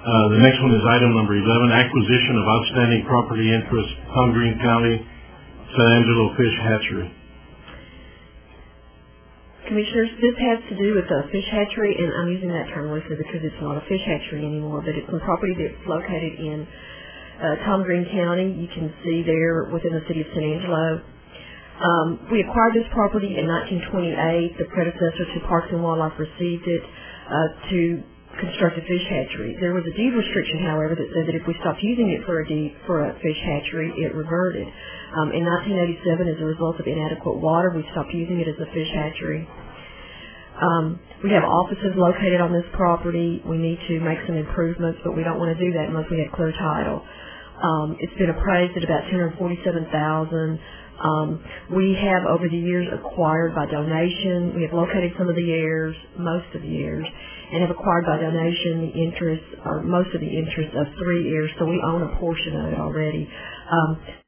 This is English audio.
The next one is item number 11, acquisition of outstanding property interest, Tom Green County, San Angelo Fish Hatchery. Commissioners, this has to do with a fish hatchery, and I'm using that term loosely because it's not a fish hatchery anymore, but it's some property that's located in Tom Green County. You can see there within the city of San Angelo. We acquired this property in 1928. The predecessor to Parks and Wildlife received it to construct a fish hatchery. There was a deed restriction, however, that said that if we stopped using it for a fish hatchery, it reverted. In 1987, as a result of inadequate water, we stopped using it as a fish hatchery. We have offices located on this property. We need to make some improvements, but we don't want to do that unless we have clear title. It's been appraised at about $247,000. We have over the years acquired by donation. We have located some of the heirs, most of the heirs, and have acquired by donation the interest, or most of the interest of 3 heirs, so we own a portion of it already.